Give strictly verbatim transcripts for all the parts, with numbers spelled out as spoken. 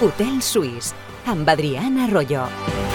Hotel Suís, amb Adrián Arroyo.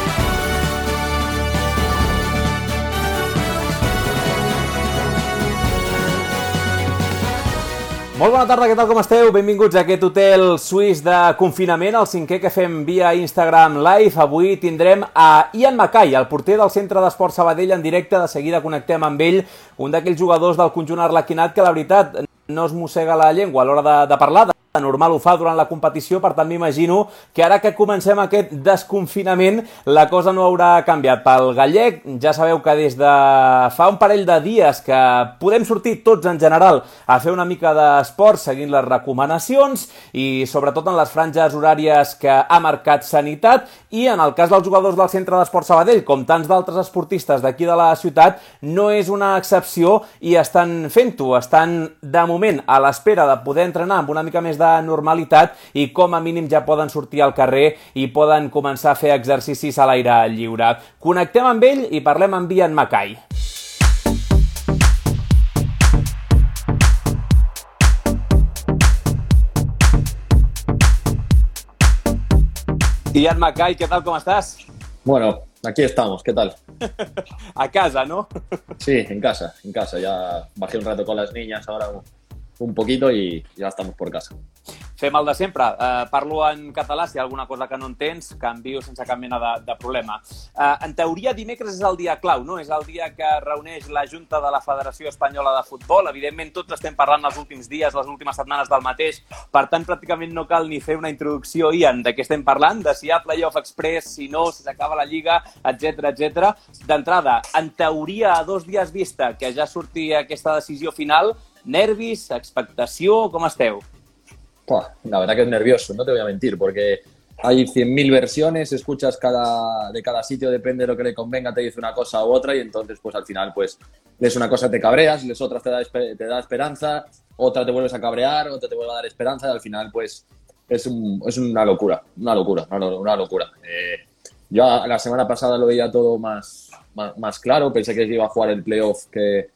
Molt bona tarda, què tal, com esteu? Benvinguts a aquest hotel suís de confinament, el cinquè que fem via Instagram Live. Avui tindrem a Ian Mackay, el porter del Centre d'Esport Sabadell, en directe. De seguida connectem amb ell, un d'aquells jugadors del conjunt arlequinat que, la veritat, no es mossega la llengua a l'hora de, de parlar. De normal ho fa durant la competició, per tant m'imagino que ara que comencem aquest desconfinament la cosa no haurà canviat pel gallec. Ja sabeu que des de fa un parell de dies que podem sortir tots en general a fer una mica d'esport seguint les recomanacions i sobretot en les franges horàries que ha marcat Sanitat, i en el cas dels jugadors del Centre d'Esport Sabadell, com tants d'altres esportistes d'aquí de la ciutat, no és una excepció i estan fent-ho, estan de moment a l'espera de poder entrenar amb una mica més de normalitat i com a mínim ja poden sortir al carrer i poden començar a fer exercicis a l'aire lliure. Connectem amb ell i parlem amb Ian Mackay. Ian Mackay, ¿qué tal? ¿Cómo estás? Bueno, aquí estamos, ¿qué tal? A casa, ¿no? Sí, en casa, en casa. Ya bajé un rato con las niñas, ahora un poquito y ya estamos por casa. Fem el de sempre. Uh, parlo en català, si hi ha alguna cosa que no entens, canvio sense cap mena de, de problema. Uh, en teoria, dimecres és el dia clau, no? És el dia que reuneix la Junta de la Federació Espanyola de Futbol. Evidentment, tots estem parlant els últims dies, les últimes setmanes del mateix. Per tant, pràcticament no cal ni fer una introducció, Ian, de què estem parlant, de si hi ha playoff express, si no, si s'acaba la Lliga, etcètera, etcètera. D'entrada, en teoria, a dos dies vista que ja surti aquesta decisió final, nervis, expectació, com esteu? La verdad que es nervioso, no te voy a mentir, porque hay cien mil versiones, escuchas cada, de cada sitio, depende de lo que le convenga, te dice una cosa u otra y entonces pues al final pues lees una cosa te cabreas, lees otra te da, te da esperanza, otra te vuelves a cabrear, otra te vuelve a dar esperanza y al final pues es, un, es una locura, una locura, una, una locura. Eh, yo la semana pasada lo veía todo más, más, más claro, pensé que iba a jugar el playoff que...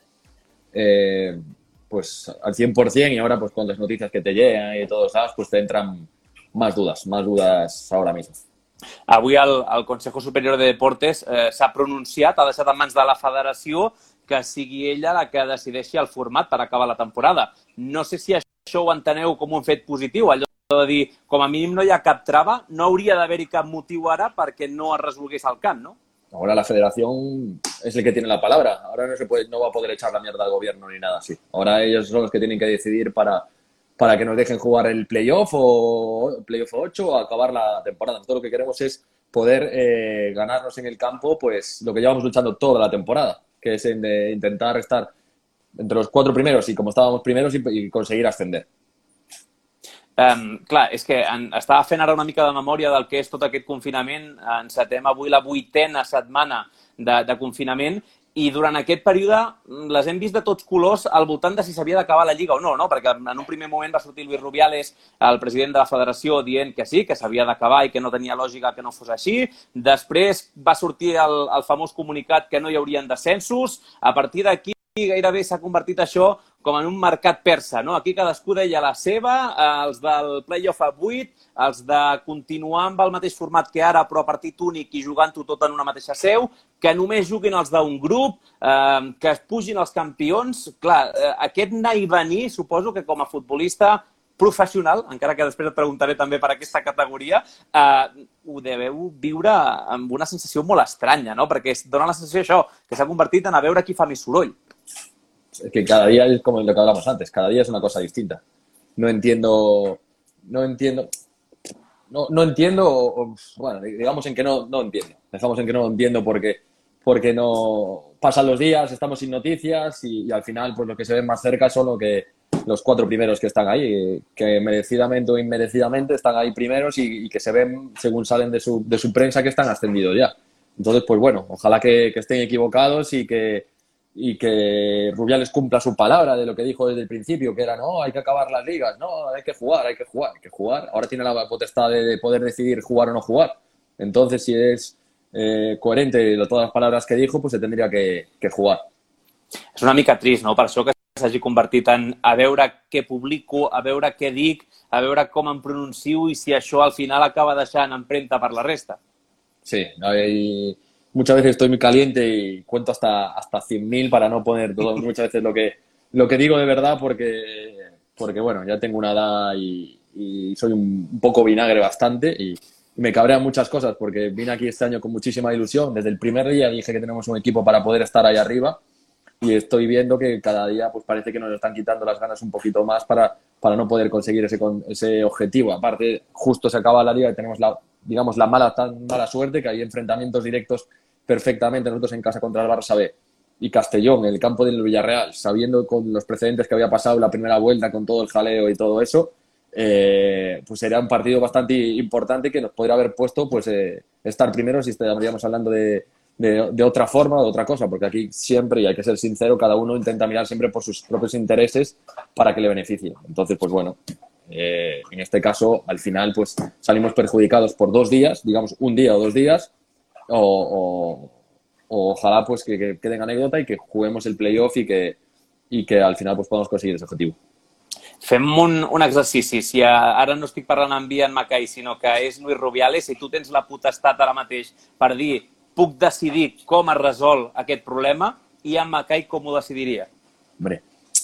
Eh, pues al cien por cien y ahora pues con las noticias que te llegan y todos lados pues te entran más dudas, más dudas ahora mismo. Avui el, el Consejo Superior de Deportes eh, s'ha pronunciat, ha deixat en mans de la federació que sigui ella la que decideixi el format per acabar la temporada. No sé si això ho enteneu com un fet positiu, allò de dir com a mínim no hi ha cap trava, no hauria d'haver-hi cap motiu ara perquè no es resolgués al camp, no? Ahora la federación es el que tiene la palabra. Ahora no se puede, no va a poder echar la mierda al gobierno ni nada así. Ahora ellos son los que tienen que decidir para, para que nos dejen jugar el playoff o playoff ocho o acabar la temporada. Nosotros lo que queremos es poder eh, ganarnos en el campo pues lo que llevamos luchando toda la temporada, que es en de intentar estar entre los cuatro primeros y como estábamos primeros y, y conseguir ascender. Um, clar, és que en, estava fent ara una mica de memòria del que és tot aquest confinament. Encetem avui la vuitena setmana de, de confinament i durant aquest període les hem vist de tots colors al voltant de si s'havia d'acabar la Lliga o no, no? Perquè en un primer moment va sortir Luis Rubiales, el president de la federació, dient que sí, que s'havia d'acabar i que no tenia lògica que no fos així. Després va sortir el, el famós comunicat que no hi haurien descensos. A partir d'aquí gairebé s'ha convertit això com en un mercat persa, no? Aquí cadascú deia la seva, els del playoff a vuit, els de continuar amb el mateix format que ara, però a partit únic i jugant-ho tot en una mateixa seu, que només juguin els d'un grup, eh, que es pugin els campions. Clar, eh, aquest anar i venir, suposo que com a futbolista professional, encara que després et preguntaré també per aquesta categoria, eh, ho deveu viure amb una sensació molt estranya, no? Perquè es dona la sensació això, que s'ha convertit en a veure qui fa més soroll. Es que cada día es como lo que hablamos antes, cada día es una cosa distinta. No entiendo, no entiendo, no, no entiendo, o, bueno, digamos en que no, no entiendo. Dejamos en que no entiendo porque, porque no pasan los días, estamos sin noticias y, y al final pues los que se ven más cerca son lo que, los cuatro primeros que están ahí, que merecidamente o inmerecidamente están ahí primeros y, y que se ven, según salen de su, de su prensa, que están ascendidos ya. Entonces, pues bueno, ojalá que, que estén equivocados y que y que Rubiales cumpla su palabra de lo que dijo desde el principio, que era, no, hay que acabar las ligas, no, hay que jugar, hay que jugar, hay que jugar. Ahora tiene la potestad de, de poder decidir jugar o no jugar. Entonces, si es eh, coherente de todas las palabras que dijo, pues se tendría que, que jugar. És una mica trist, no? Per això que s'hagi convertit en a veure què publico, a veure què dic, a veure com em pronuncio i si això al final acaba deixant empremta per la resta. Sí, hay... muchas veces estoy muy caliente y cuento hasta, hasta cien mil para no poner todo, muchas veces lo que, lo que digo de verdad porque, porque bueno, ya tengo una edad y, y soy un, un poco vinagre bastante y, y me cabrean muchas cosas porque vine aquí este año con muchísima ilusión. Desde el primer día dije que tenemos un equipo para poder estar ahí arriba y estoy viendo que cada día pues parece que nos están quitando las ganas un poquito más para, para no poder conseguir ese, ese objetivo. Aparte, justo se acaba la liga y tenemos la, digamos, la mala, tan mala suerte que hay enfrentamientos directos perfectamente nosotros en casa contra el Barça B y Castellón, en el campo del Villarreal, sabiendo con los precedentes que había pasado la primera vuelta con todo el jaleo y todo eso, eh, pues sería un partido bastante importante que nos podría haber puesto pues eh, estar primero si estaríamos hablando de, de, de otra forma o de otra cosa, porque aquí siempre, y hay que ser sincero, cada uno intenta mirar siempre por sus propios intereses para que le beneficie. Entonces, pues bueno, eh, en este caso, al final, pues salimos perjudicados por dos días, digamos un día o dos días, O, o, o ojalá pues que, que queden anécdota y que juguemos el playoff y que, y que al final pues podamos conseguir ese objetivo. Fem un, un exercici. Si ara no estic parlant amb Ian Mackay, sinó que és Luis Rubiales, i tu tens la potestat ara mateix per dir puc decidir com es resol aquest problema, Ian Mackay com ho decidiria? Hombre,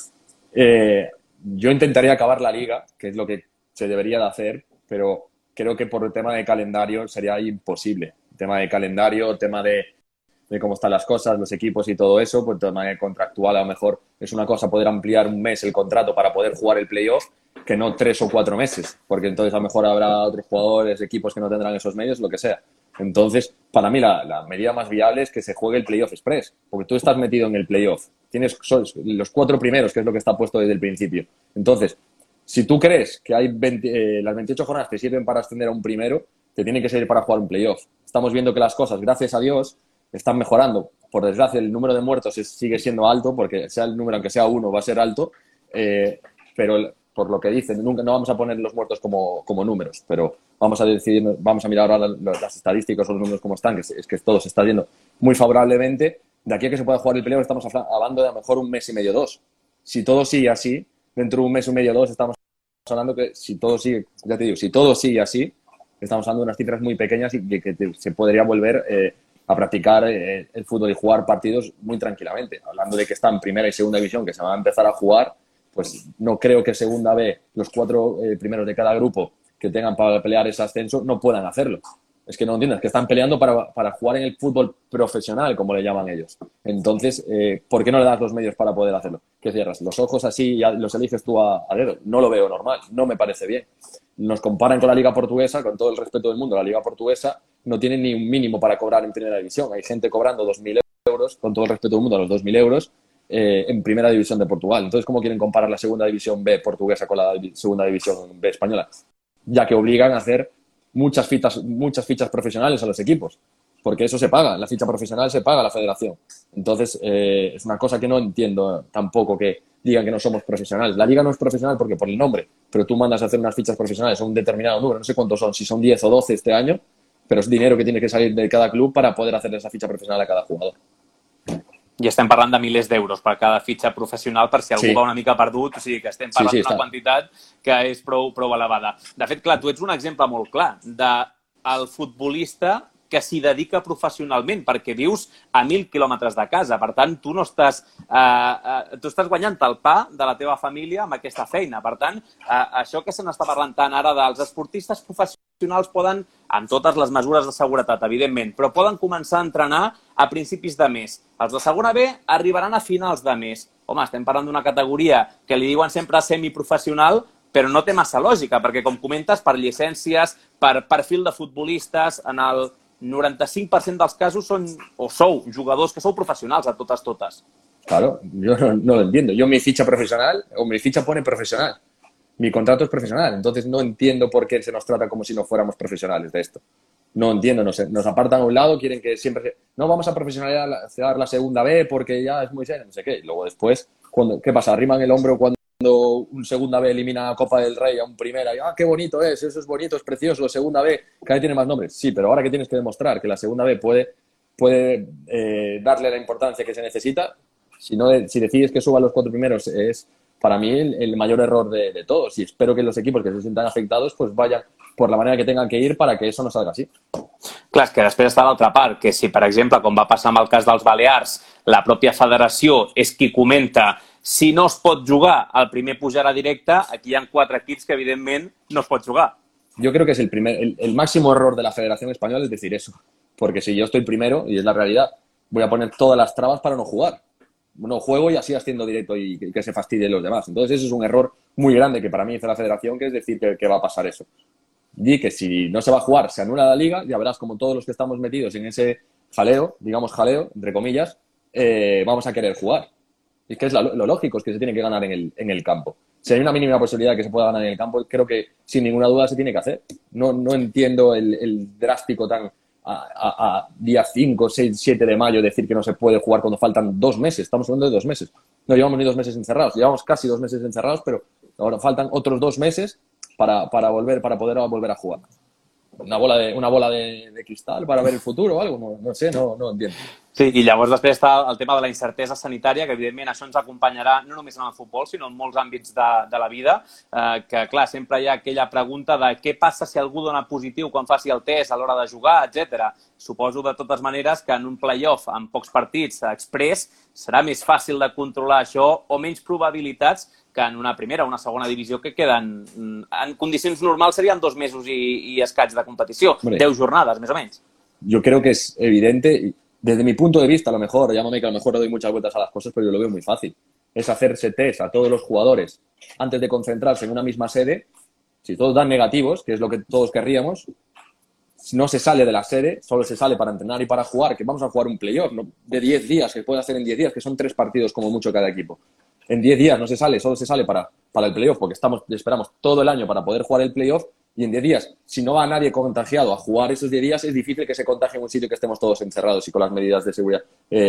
eh, yo intentaría acabar la liga, que es lo que se debería de hacer, pero creo que por el tema de calendario sería imposible. Tema de calendario, tema de, de cómo están las cosas, los equipos y todo eso, pues de manera contractual a lo mejor es una cosa poder ampliar un mes el contrato para poder jugar el playoff que no tres o cuatro meses, porque entonces a lo mejor habrá otros jugadores, equipos que no tendrán esos medios, lo que sea. Entonces, para mí la, la medida más viable es que se juegue el playoff express, porque tú estás metido en el playoff, tienes los cuatro primeros, que es lo que está puesto desde el principio. Entonces, si tú crees que hay veinte, eh, las veintiocho jornadas te sirven para ascender a un primero, te tienen que servir para jugar un playoff. Estamos viendo que las cosas, gracias a Dios, están mejorando. Por desgracia, el número de muertos es, sigue siendo alto, porque sea el número, aunque sea uno, va a ser alto, eh, pero por lo que dicen, nunca no vamos a poner los muertos como, como números, pero vamos a decidir, vamos a mirar ahora las, las estadísticas o los números como están, que es, es que todo se está viendo muy favorablemente. De aquí a que se pueda jugar el playoff estamos hablando de a lo mejor un mes y medio, dos. Si todo sigue así, dentro de un mes y medio, dos, estamos hablando que si todo sigue, ya te digo, si todo sigue así, estamos hablando de unas cifras muy pequeñas y que, que te, se podría volver eh, a practicar eh, el fútbol y jugar partidos muy tranquilamente. Hablando de que está en primera y segunda división, que se van a empezar a jugar, pues no creo que segunda B, los cuatro eh, primeros de cada grupo que tengan para pelear ese ascenso, no puedan hacerlo. Es que no entiendes, que están peleando para, para jugar en el fútbol profesional, como le llaman ellos. Entonces, eh, ¿por qué no le das los medios para poder hacerlo? ¿Qué cierras? Los ojos así y los eliges tú a, a dedo. No lo veo normal, no me parece bien. Nos comparan con la Liga Portuguesa, con todo el respeto del mundo. La Liga Portuguesa no tiene ni un mínimo para cobrar en primera división. Hay gente cobrando dos mil euros, con todo el respeto del mundo, a los dos mil euros, eh, en primera división de Portugal. Entonces, ¿cómo quieren comparar la segunda división B portuguesa con la segunda división B española? Ya que obligan a hacer muchas fichas, muchas fichas profesionales a los equipos, porque eso se paga, la ficha profesional se paga a la federación. Entonces, eh, es una cosa que no entiendo tampoco, que digan que no somos profesionales. La liga no es profesional porque por el nombre, pero tú mandas a hacer unas fichas profesionales a un determinado número, no sé cuántos son, si son diez o doce este año, pero es dinero que tiene que salir de cada club para poder hacer esa ficha profesional a cada jugador. I estem parlant de milers d'euros per cada fitxa professional, per si algú sí. va una mica perdut, o sigui que estem parlant sí, sí, d'una quantitat que és prou, prou elevada. De fet, clar, tu ets un exemple molt clar del futbolista que s'hi dedica professionalment, perquè vius a mil quilòmetres de casa. Per tant, tu no estàs, eh, eh, tu estàs guanyant el pa de la teva família amb aquesta feina. Per tant, eh, això que se n'està parlant tant ara dels esportistes professionals poden, amb totes les mesures de seguretat, evidentment, però poden començar a entrenar a principis de mes. Els de segona B arribaran a finals de mes. Home, estem parlant d'una categoria que li diuen sempre semiprofessional, però no té massa lògica, perquè, com comentes, per llicències, per perfil de futbolistes, en el noranta-cinc per cent dels casos són, o sou, jugadors que sou professionals a totes, totes. Claro, yo no, no lo entiendo. Yo mi ficha profesional, o mi ficha pone profesional. Mi contrato es profesional, entonces no entiendo por qué se nos trata como si no fuéramos profesionales de esto. No entiendo, nos, nos apartan a un lado, quieren que siempre... No, vamos a profesionalizar la segunda B porque ya es muy serio, no sé qué. Y luego después, cuando, ¿qué pasa? Arriman el hombro cuando un segunda B elimina a Copa del Rey a un primera y ¡ah, qué bonito es! Eso es bonito, es precioso, segunda B, cada vez tiene más nombres. Sí, pero ahora que tienes que demostrar que la segunda B puede, puede eh, darle la importancia que se necesita, Si, no, si decides que suban los cuatro primeros, es para mí el, el mayor error de, de todos. Y espero que los equipos que se sientan afectados pues vayan por la manera que tengan que ir para que eso no salga así. Clar, és que després està l'altra part, que si, per exemple, com va passar amb el cas dels Balears, la pròpia federació és qui comenta si no es pot jugar, el primer pujarà directe, aquí hi ha quatre equips que, evidentment, no es pot jugar. Yo creo que es el, primer, el, el máximo error de la Federación Española es decir eso. Porque si yo estoy primero, y es la realidad, voy a poner todas las trabas para no jugar. No juego y así asciendo directo y que, que se fastidien los demás. Entonces, eso es un error muy grande que para mí hizo la Federación, que es decir que, que va a pasar eso. Y que si no se va a jugar, se anula la liga, ya verás como todos los que estamos metidos en ese jaleo, digamos jaleo, entre comillas, eh, vamos a querer jugar. Y es que es lo, lo lógico, es que se tiene que ganar en el, en el campo. Si hay una mínima posibilidad de que se pueda ganar en el campo, creo que sin ninguna duda se tiene que hacer. No, no entiendo el, el drástico tan a, a, a día cinco, seis, siete de mayo decir que no se puede jugar cuando faltan dos meses. Estamos hablando de dos meses. No llevamos ni dos meses encerrados. Llevamos casi dos meses encerrados, pero ahora faltan otros dos meses para, para, volver, para poder volver a jugar. Una bola de, una bola de, de cristal para ver el futuro o algo, no, no sé, no, no entiendo. Sí, i llavors després està el tema de la incertesa sanitària, que evidentment això ens acompanyarà no només en el futbol, sinó en molts àmbits de, de la vida, eh, que clar, sempre hi ha aquella pregunta de què passa si algú dona positiu quan faci el test a l'hora de jugar, etcètera. Suposo de totes maneres que en un play-off amb pocs partits express serà més fàcil de controlar això o menys probabilitats que en una primera o una segona divisió que queden en condicions normals serien dos mesos i, i escaig de competició, Hombre, deu jornades més o menys. Yo creo que es evidente. Desde mi punto de vista, a lo mejor, llámame que a lo mejor le doy muchas vueltas a las cosas, pero yo lo veo muy fácil. Es hacerse test a todos los jugadores antes de concentrarse en una misma sede. Si todos dan negativos, que es lo que todos querríamos, no se sale de la sede, solo se sale para entrenar y para jugar, que vamos a jugar un playoff, ¿no? De diez días, que puede hacer en diez días, que son tres partidos como mucho cada equipo. En diez días no se sale, solo se sale para, para el playoff, porque estamos, esperamos todo el año para poder jugar el playoff. Y en diez días, si no va nadie contagiado a jugar esos diez días, es difícil que se contagie en un sitio que estemos todos encerrados y con las medidas de seguridad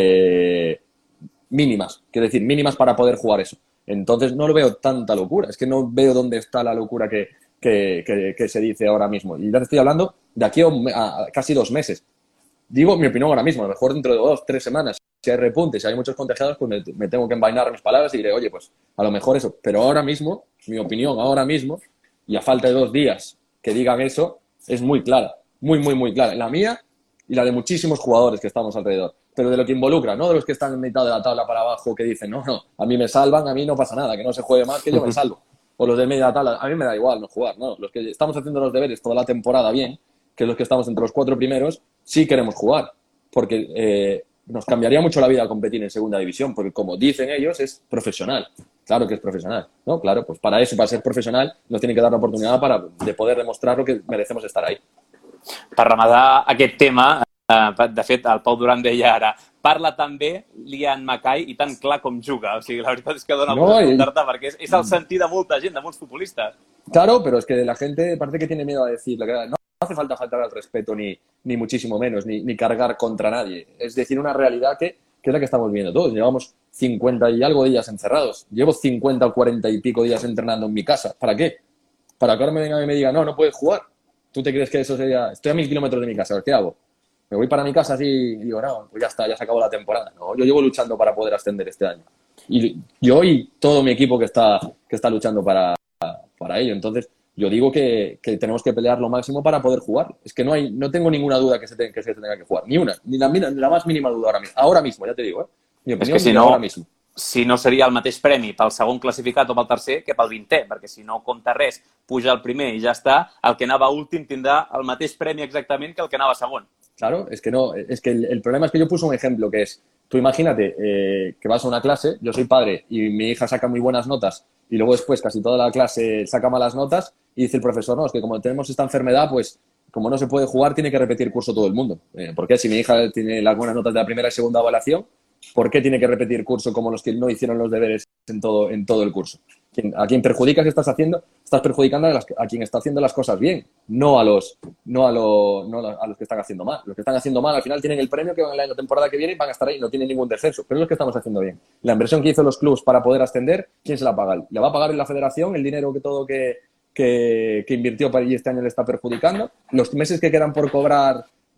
eh, mínimas. Quiero decir, mínimas para poder jugar eso. Entonces, no lo veo tanta locura. Es que no veo dónde está la locura que, que, que, que se dice ahora mismo. Y ya te estoy hablando de aquí a, a casi dos meses. Digo mi opinión ahora mismo. A lo mejor dentro de dos, tres semanas, si hay repuntes, si hay muchos contagiados, pues me, me tengo que envainar mis palabras y diré, oye, pues a lo mejor eso. Pero ahora mismo, mi opinión ahora mismo, y a falta de dos días que digan eso, es muy clara, muy, muy, muy clara. La mía y la de muchísimos jugadores que estamos alrededor. Pero de lo que involucra, no de los que están en mitad de la tabla para abajo que dicen, no, no, a mí me salvan, a mí no pasa nada, que no se juegue más, que yo me salvo. O los de media tabla, a mí me da igual no jugar, no. Los que estamos haciendo los deberes toda la temporada bien, que los que estamos entre los cuatro primeros, sí queremos jugar. Porque eh, nos cambiaría mucho la vida competir en segunda división, porque como dicen ellos, es profesional. Claro que es profesional, ¿no? Claro, pues para eso, para ser profesional, nos tienen que dar la oportunidad para, de poder demostrar lo que merecemos estar ahí. Per rematar aquest tema, eh, de fet, el Pau Duran deia ara, parla tan bé Liam Mackay i tan clar com juga. O sigui, la veritat és que dona no, molt escoltar-te, perquè és, és el sentir de molta gent, de molts futbolistes. Claro, pero es que la gente parece que tiene miedo a decir, no hace falta faltar al respeto ni, ni muchísimo menos, ni, ni cargar contra nadie. Es decir, una realidad que, que es la que estamos viendo todos. Llevamos cincuenta y algo días encerrados. Llevo cincuenta o cuarenta y pico días entrenando en mi casa. ¿Para qué? Para que ahora me venga y me diga, no, no puedes jugar. ¿Tú te crees que eso sería...? Estoy a mil kilómetros de mi casa, ¿qué hago? Me voy para mi casa así y digo, no, pues ya está, ya se acabó la temporada. No, yo llevo luchando para poder ascender este año. Y yo y todo mi equipo que está, que está luchando para, para ello. Entonces, yo digo que, que tenemos que pelear lo máximo para poder jugar. Es que no hay, no tengo ninguna duda que se, te, que se tenga que jugar. Ni una, ni la, ni la más mínima duda ahora mismo. Ahora mismo, ya te digo, ¿eh? Mi opinión és que si es no, ahora mismo. Si no seria el mateix premi pel segon classificat o pel tercer que pel vintè, perquè si no compta res, puja el primer i ja està, el que anava últim tindrà el mateix premi exactament que el que anava segon. Claro, es que no, es que el, el problema es que yo puse un ejemplo que es, tú imagínate eh, que vas a una clase, yo soy padre y mi hija saca muy buenas notas y luego después casi toda la clase saca malas notas y dice el profesor, no, es que como tenemos esta enfermedad, pues como no se puede jugar, tiene que repetir curso todo el mundo. Eh, ¿Por qué? Si mi hija tiene las buenas notas de la primera y segunda evaluación, ¿por qué tiene que repetir curso como los que no hicieron los deberes en todo, en todo el curso? ¿A quién perjudicas estás haciendo? Estás perjudicando a, las, a quien está haciendo las cosas bien, no a los no a, lo, no a los que están haciendo mal. Los que están haciendo mal al final tienen el premio que van en la temporada que viene y van a estar ahí, no tienen ningún descenso. Pero los que estamos haciendo bien. La inversión que hizo los clubes para poder ascender, ¿quién se la paga? ¿Le va a pagar en la federación el dinero que todo que, que, que invirtió para y este año le está perjudicando? Los meses que quedan por cobrar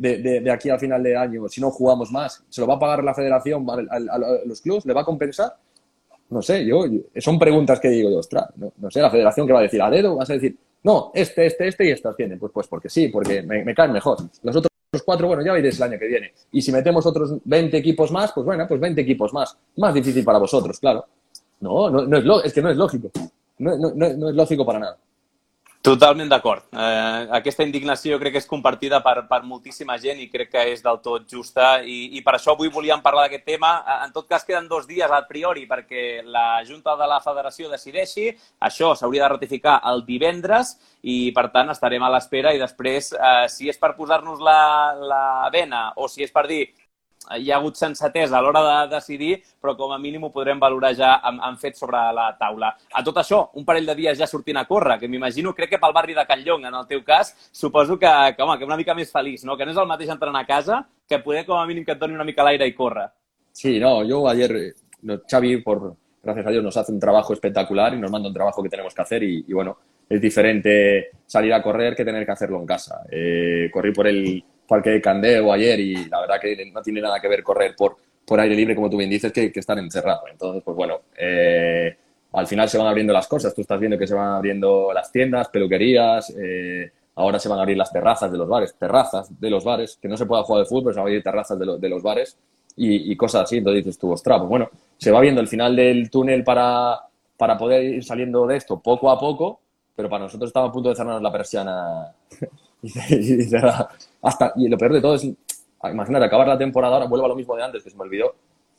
de, de, de aquí al final de año, si no jugamos más, ¿se lo va a pagar la federación a, a, a los clubes? ¿Le va a compensar? No sé, yo, yo son preguntas que digo yo, ostras, no, no sé, la federación que va a decir, a dedo vas a decir, no, este, este, este y estas tienen. Pues, pues porque sí, porque me, me caen mejor. Los otros cuatro, bueno, ya veréis el año que viene. Y si metemos otros veinte equipos más, pues bueno, pues veinte equipos más. Más difícil para vosotros, claro. No, no, no es, lo, es que no es lógico. No, no, no, no és lògico per anar. Totalment d'acord. Eh, aquesta indignació crec que és compartida per, per moltíssima gent i crec que és del tot justa i, i per això avui volíem parlar d'aquest tema. En tot cas, queden dos dies a priori perquè la Junta de la Federació decideixi. Això s'hauria de ratificar el divendres i, per tant, estarem a l'espera i després, eh, si és per posar-nos la, la bena o si és per dir hi ha hagut sensatesa a l'hora de decidir, però com a mínim ho podrem valorar ja amb, amb fets sobre la taula. A tot això, un parell de dies ja sortint a córrer, que m'imagino, crec que pel barri de Catlllong, en el teu cas, suposo que, que, home, que una mica més feliç, no? Que no és el mateix entrenar a casa, que poder com a mínim que et doni una mica l'aire i córrer. Sí, no, yo ayer, no, Xavi, por, gracias a Dios, nos hace un trabajo espectacular y nos manda un trabajo que tenemos que hacer y, y bueno, es diferente salir a correr que tener que hacerlo en casa. Eh, corrí por el Parque de Candeo ayer y la verdad que no tiene nada que ver correr por, por aire libre, como tú bien dices, que, que estar encerrado. Entonces, pues bueno, eh, al final se van abriendo las cosas. Tú estás viendo que se van abriendo las tiendas, peluquerías, eh, ahora se van a abrir las terrazas de los bares, terrazas de los bares, que no se pueda jugar de fútbol, se van a abrir terrazas de, lo, de los bares y, y cosas así. Entonces dices tú, ostras, pues bueno, se va viendo el final del túnel para, para poder ir saliendo de esto poco a poco, pero para nosotros estaba a punto de cerrarnos la persiana y, y, y, hasta, y lo peor de todo es, imagínate, acabar la temporada ahora, vuelvo a lo mismo de antes, que se me olvidó,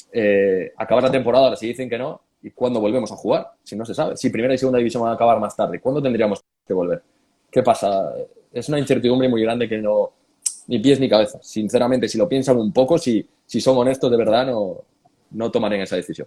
eh, acabar la temporada ahora si dicen que no, ¿y cuándo volvemos a jugar? Si no se sabe. Si primera y segunda división van a acabar más tarde, ¿cuándo tendríamos que volver? ¿Qué pasa? Es una incertidumbre muy grande que no, ni pies ni cabeza. Sinceramente, si lo piensan un poco, si, si son honestos de verdad, no, no tomarán esa decisió.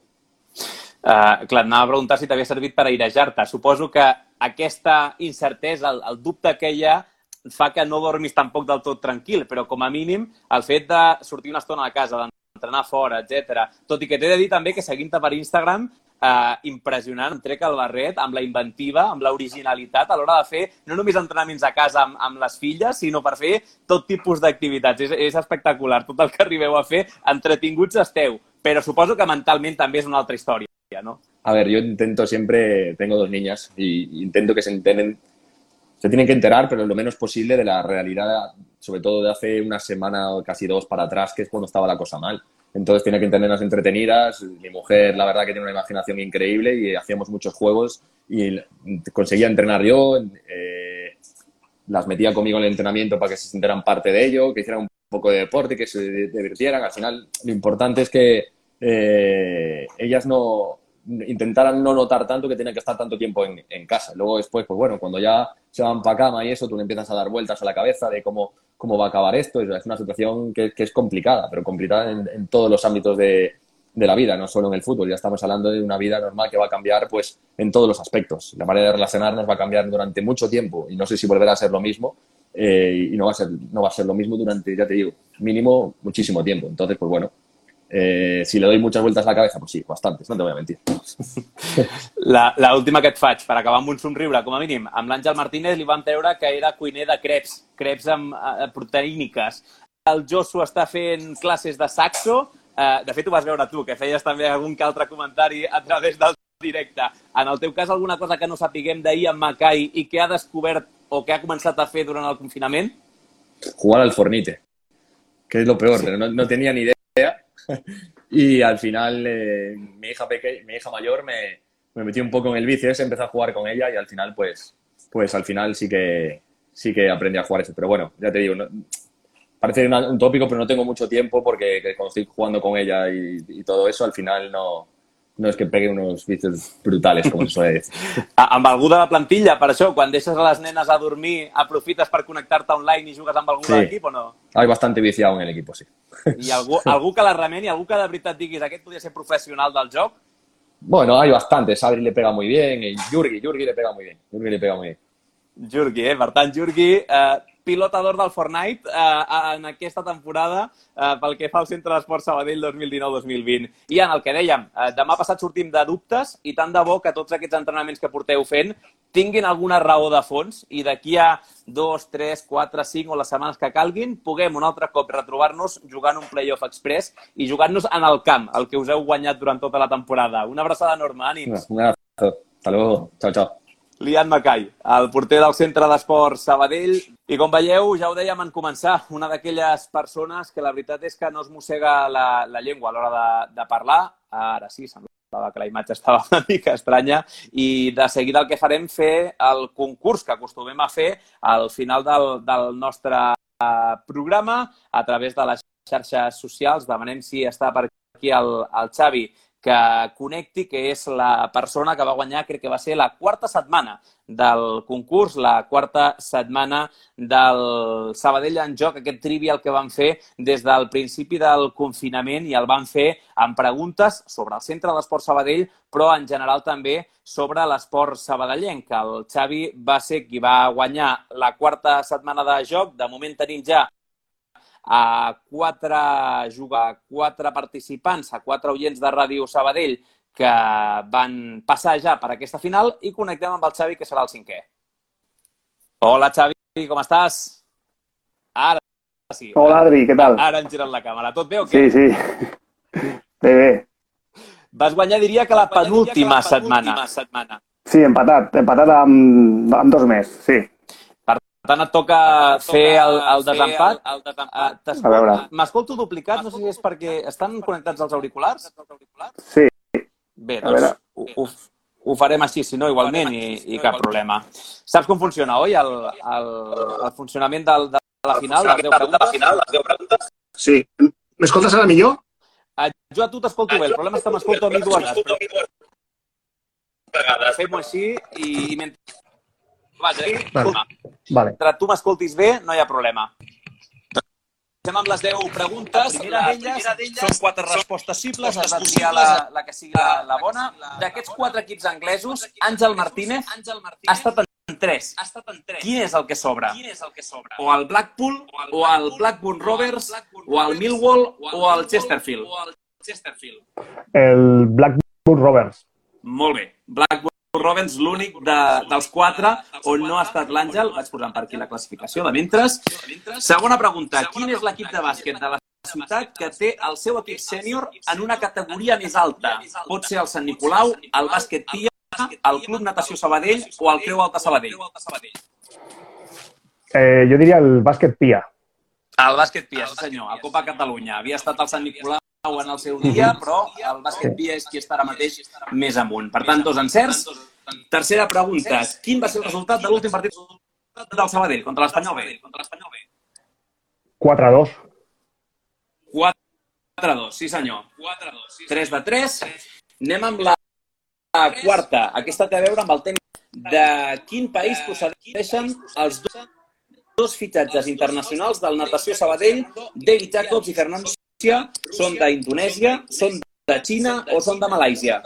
Uh, clar, anava a preguntar si t'havia servit per airejar-te. Suposo que aquesta incertesa, el, el dubte que hi ha, fa que no dormis tampoc del tot tranquil, però com a mínim el fet de sortir una estona a casa, d'entrenar fora, etcètera. Tot i que t'he de dir també que seguint-te per Instagram, eh, impressionant, em trec el barret amb la inventiva, amb l'originalitat a l'hora de fer no només entrenaments a casa amb, amb les filles, sinó per fer tot tipus d'activitats. És, és espectacular, tot el que arribeu a fer, entretinguts esteu, però suposo que mentalment també és una altra història, ¿no? A ver, yo intento siempre, tengo dos niñas y intento que se enteren, se tienen que enterar, pero lo menos posible de la realidad, sobre todo de hace una semana o casi dos para atrás, que es cuando estaba la cosa mal. Entonces tiene que tenerlas entretenidas. Mi mujer, la verdad, que tiene una imaginación increíble y hacíamos muchos juegos y conseguía entrenar yo, eh, las metía conmigo en el entrenamiento para que se sintieran parte de ello, que hicieran un poco de deporte, que se divirtieran. Al final, lo importante es que eh, ellas no intentaran no notar tanto que tienen que estar tanto tiempo en, en casa. Luego después, pues bueno, cuando ya se van para cama y eso, tú le empiezas a dar vueltas a la cabeza de cómo, cómo va a acabar esto. Es una situación que, que es complicada, pero complicada en, en todos los ámbitos de, de la vida, no solo en el fútbol. Ya estamos hablando de una vida normal que va a cambiar pues en todos los aspectos. La manera de relacionarnos va a cambiar durante mucho tiempo y no sé si volverá a ser lo mismo eh, y no va a ser, no va a ser lo mismo durante, ya te digo, mínimo muchísimo tiempo. Entonces, pues bueno, Eh, si le doy muchas vueltas a la cabeza, pues sí, bastantes, no te voy a mentir. La, la última que et faig, per acabar amb un somriure, com a mínim, amb l'Àngel Martínez li vam treure que era cuiner de creps, creps amb eh, proteíniques. El Josu està fent classes de saxo, eh, de fet ho vas veure tu, que feies també algun que altre comentari a través del directe. En el teu cas, alguna cosa que no sapiguem d'ahir amb Macai i que ha descobert o que ha començat a fer durant el confinament? Jugar al Fornite, que es lo peor, pero no, no tenía ni idea. Y al final eh, mi hija peque mi hija mayor me, me metió un poco en el vicio ese, empecé a jugar con ella y al final pues pues al final sí que sí que aprendí a jugar eso. Pero bueno, ya te digo, no, parece una, un tópico, pero no tengo mucho tiempo porque que cuando estoy jugando con ella y, y todo eso, al final no, no es que pegue unos vicios brutales, como se suele decir. Amb algú de la plantilla, per això, quan deixes a les nenes a dormir, aprofites per connectar-te online i jugues amb algú sí. de l'equip o no? Hay bastante viciado en el equipo, sí. I algú, algú que la remeni, algú que de veritat diguis aquest podria ser professional del joc? Bueno, hay bastantes. Sabri le pega muy bien y Jurgi, Jurgi le pega muy bien. Jurgi le pega muy bien. Jurgi, eh? Per tant, Jurgi, eh, pilota d'or del Fortnite eh, en aquesta temporada eh, pel que fa al Centre d'Esport Sabadell dos mil dinou dos mil vint. I en el que dèiem, eh, demà passat sortim de dubtes i tant de bo que tots aquests entrenaments que porteu fent tinguin alguna raó de fons i d'aquí a dos, tres, quatre, cinc o les setmanes que calguin puguem un altre cop retrobar-nos jugant un playoff express i jugant-nos en el camp, el que us heu guanyat durant tota la temporada. Una abraçada enorme, ànims. Un abrazo. Hasta luego. Chao, chao. Lian Macai, el porter del Centre d'Esport Sabadell. I com veieu, ja ho dèiem en començar, una d'aquelles persones que la veritat és que no es mossega la, la llengua a l'hora de, de parlar. Ara sí, semblava que la imatge estava una mica estranya. I de seguida el que farem fer el concurs que acostumem a fer al final del, del nostre programa a través de les xarxes socials. Demanem si està per aquí el, el Xavi, que connecti, que és la persona que va guanyar, crec que va ser la quarta setmana del concurs, la quarta setmana del Sabadell en Joc, aquest trivial que van fer des del principi del confinament i el van fer amb preguntes sobre el Centre d'Esport Sabadell, però en general també sobre l'esport sabadellenc. El Xavi va ser qui va guanyar la quarta setmana de joc. De moment tenim ja a quatre, a quatre participants, a quatre oients de Ràdio Sabadell que van passar ja per aquesta final i connectem amb el Xavi, que serà el cinquè. Hola, Xavi, com estàs? Ara sí. Hola, Adri, què tal? Ara hem girat la càmera. Tot bé o què? Sí, sí. Bé, bé. Vas guanyar, diria que la penúltima setmana. Sí, empatat. Empatat amb, amb dos més, sí. Per tant, et toca fer el, el desempat. El, el desempat. A veure. M'escolto duplicat, no sé si és perquè estan connectats els auriculars. Sí. Bé, doncs ho, ho, ho farem així, si no, igualment, i, i cap problema. Saps com funciona, oi, el, el, el funcionament del, de la final, les deu preguntes? Sí. M'escoltes ara millor? Jo a tu t'escolto bé, el problema és que m'escolto a mi dues vegades. Fem-ho així i mentre... Vaja, escolta. Vale. Mentre tu m'escoltis bé, no hi ha problema. Estem amb les deu preguntes. La primera d'elles són quatre respostes simples. Has de triar la, la que sigui la, la bona. D'aquests quatre equips anglesos, Àngel Martínez ha estat en tres. Quin és el que sobra? O el Blackpool, o el Blackburn Rovers, o el Millwall, o el Chesterfield? El Blackburn Rovers. Molt bé. Blackburn Rovers, l'únic de, dels quatre on no ha estat l'Àngel. Vaig posant per aquí la classificació de mentres. Segona pregunta. Quin és l'equip de bàsquet de la ciutat que té el seu equip sènior en una categoria més alta? Pot ser el Sant Nicolau, el Bàsquet Pia, el Club Natació Sabadell o el Creu Alta Sabadell? Eh, jo diria el Bàsquet Pia. El Bàsquet Pia, sí senyor, a Copa Catalunya. Havia estat el Sant Nicolau en el seu dia, però el Bàsquet Pia és qui està ara mateix més amunt. Per tant, dos encerts. Tercera pregunta. Quin va ser el resultat de l'últim partit del Sabadell contra l'Espanyol B? quatre a dos. quatre a dos, sí senyor. tres de tres. Anem amb la quarta. Aquesta té a veure amb el tenis. De quin país procedeixen els dos, dos fitxatges internacionals del Natació Sabadell, David Jacobs i Fernando Sia? Són d'Indonèsia, són de Xina o són de Malàisia?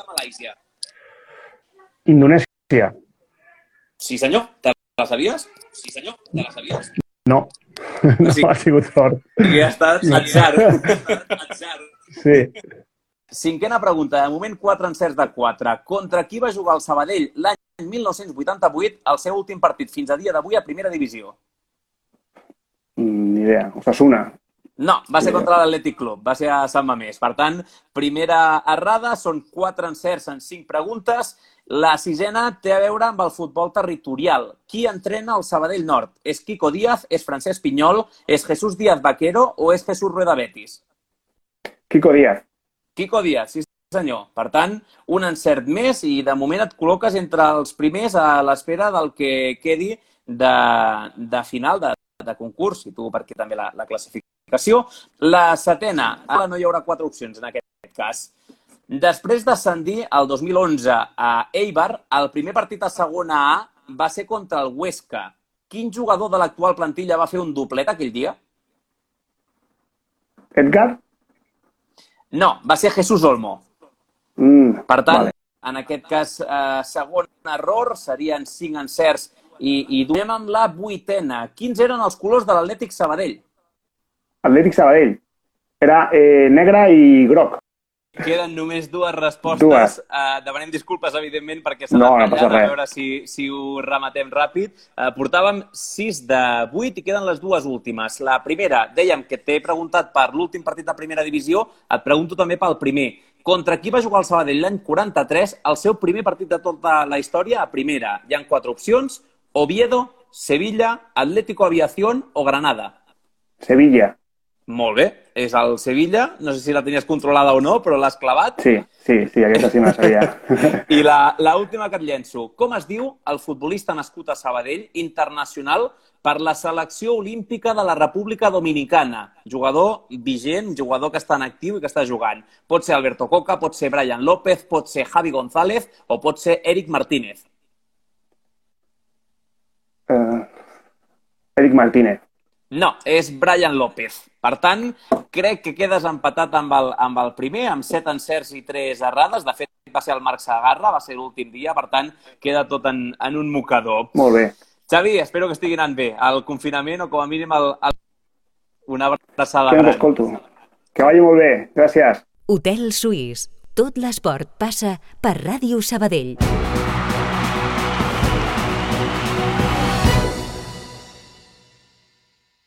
Indonèsia. Sí senyor, te la sabies? Sí senyor, te la sabies? No, no ha sigut fort. I ha estat atzar. Sí. Cinquena pregunta. De moment, quatre encerts de quatre. Contra qui va jugar el Sabadell l'any mil nou-cents vuitanta-vuit el seu últim partit fins a dia d'avui a primera divisió? Ni idea. Osasuna. No, va ser contra l'Atlètic Club, va ser a Sant Mamés. Per tant, primera errada, són quatre encerts en cinc preguntes. La sisena té a veure amb el futbol territorial. Qui entrena el Sabadell Nord? És Quico Díaz, és Francesc Pinyol, és Jesús Díaz Vaquero o és Jesús Rueda Betis? Quico Díaz. Quico Díaz, sí senyor. Per tant, un encert més i de moment et col·loques entre els primers a l'espera del que quedi de, de final de, de concurs, i tu perquè també la, la classificació. La setena, ara no hi haurà quatre opcions en aquest cas. Després d'ascendir el dos mil onze a Eibar, el primer partit a segona A va ser contra el Huesca. Quin jugador de l'actual plantilla va fer un doblet aquell dia? Edgar? No, va ser Jesús Olmo. Mm, per tant, vale. En aquest cas, eh, segon error, serien cinc encerts i, i donem amb la vuitena. Quins eren els colors de l'Atlètic Sabadell? Atlètic Sabadell. Era eh, negre i groc. Queden només dues respostes. Dues. Uh, demanem disculpes, evidentment, perquè s'ha No, anat no passa tallant, a res. veure si, si ho rematem ràpid. Uh, portàvem sis de vuit i queden les dues últimes. La primera, dèiem que t'he preguntat per l'últim partit de primera divisió, et pregunto també pel primer. Contra qui va jugar el Sabadell l'any quaranta-tres, el seu primer partit de tota la història a primera? Hi ha quatre opcions: Oviedo, Sevilla, Atlético Aviación o Granada. Sevilla. Molt bé, és el Sevilla. No sé si la tenies controlada o no, però l'has clavat. Sí, sí, sí, aquesta sí me la sabia. I la, la última que et llenço. Com es diu el futbolista nascut a Sabadell, internacional per la selecció olímpica de la República Dominicana? Jugador vigent, jugador que està en actiu i que està jugant. Pot ser Alberto Coca, pot ser Brian López, pot ser Javi González o pot ser Eric Martínez. Uh, Eric Martínez. No, és Brian López. Per tant, crec que quedes empatat amb el, amb el primer, amb set encerts i tres errades. De fet, va ser el Marc Sagarra, va ser l'últim dia, per tant, queda tot en, en un mocador. Molt bé. Xavi, espero que estigui anant bé el confinament o com a mínim el, el... una abraçada Sí, gran. t'escolto. Que vagi molt bé. Gràcies. Hotel Suís. Tot l'esport passa per Ràdio Sabadell.